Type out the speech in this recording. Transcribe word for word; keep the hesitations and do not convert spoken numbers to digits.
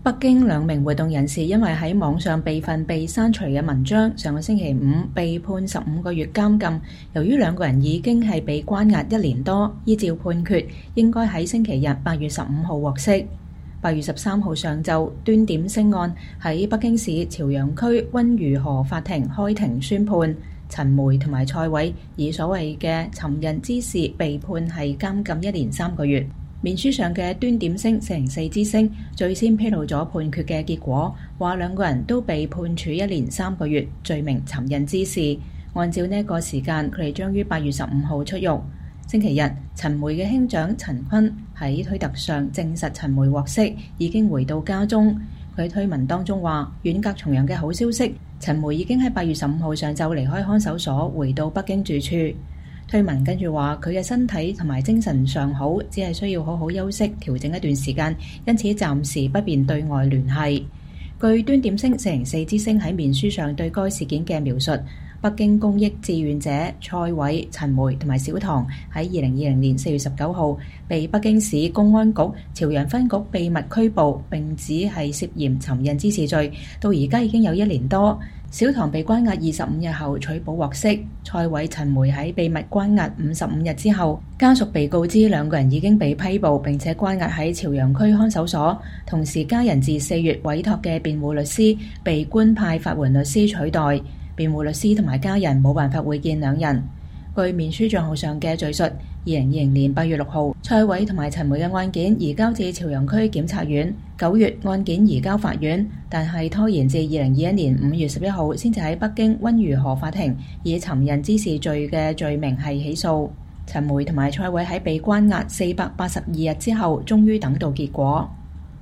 北京兩名活動人士因為喺網上備份被刪除嘅文章，上個星期五被判十五個月監禁。由於兩個人已經係被關押一年多，依照判決應該喺星期日八月十五號獲釋。八月十三號上晝，端點星案喺北京市朝陽區溫榆河法庭開庭宣判，陳梅同埋蔡偉以所謂嘅尋釁之事被判係監禁一年三個月。面書上嘅端點星四零四之星最先披露咗判決嘅結果，話兩個人都被判處一年三個月，罪名尋釁之事。按照呢一個時間，佢哋將於八月十五號出獄。星期日，陳梅嘅兄長陳坤喺推特上證實陳梅獲釋，已經回到家中。佢喺推文當中話：遠隔重洋嘅好消息，陳梅已經喺八月十五號上晝離開看守所，回到北京住處。推文跟住話佢嘅身體同埋精神尚好，只係需要好好休息調整一段時間，因此暫時不便對外聯繫。據端點星四零四之星喺面書上對該事件嘅描述，北京公益志願者蔡偉、陳梅同埋小唐喺二零二零年四月十九號被北京市公安局朝陽分局秘密拘捕，並指係涉嫌尋釁之事罪，到而家已經有一年多。小唐被關押二十五日後取保獲釋，蔡偉、陳梅喺秘密關押五十五日之後，家屬被告知兩個人已經被批捕，並且關押喺朝陽區看守所。同時，家人自四月委託嘅辯護律師被官派法援律師取代，辯護律師同埋家人冇辦法會見兩人。據面書帳號上嘅敘述，二零二零年八月六號，蔡偉同埋陳梅嘅案件移交至朝陽區檢察院，九月案件移交法院，但係拖延至二零二一年五月十一號先至喺北京溫榆河法庭以尋釁之事罪嘅罪名係起訴。陳梅同埋蔡偉喺被關押四百八十二日之後，終於等到結果。